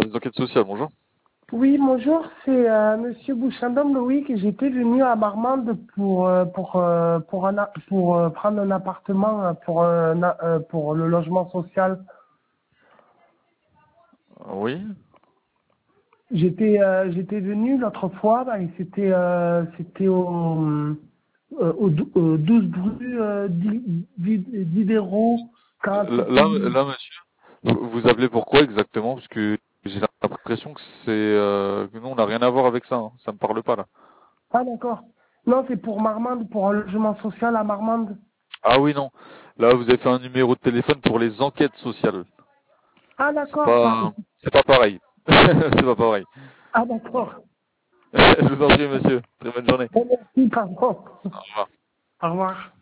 les enquêtes sociales, bonjour. Oui, bonjour, c'est Monsieur Bouchandom Loïc. J'étais venu à Marmande pour prendre un appartement pour le logement social. Oui. J'étais venu l'autre fois et c'était au 12 rue Diderot, Là, monsieur, vous appelez pourquoi exactement? Parce que j'ai l'impression que que nous, on n'a rien à voir avec ça, hein. Ça me parle pas, là. Ah d'accord. Non, c'est pour Marmande, pour un logement social à Marmande. Ah oui, non. Là, vous avez fait un numéro de téléphone pour les enquêtes sociales. Ah d'accord, pardon. C'est pas pareil. C'est pas pareil. Ah d'accord. Je vous en prie, monsieur. Très bonne journée. Merci, pardon. Au revoir. Au revoir.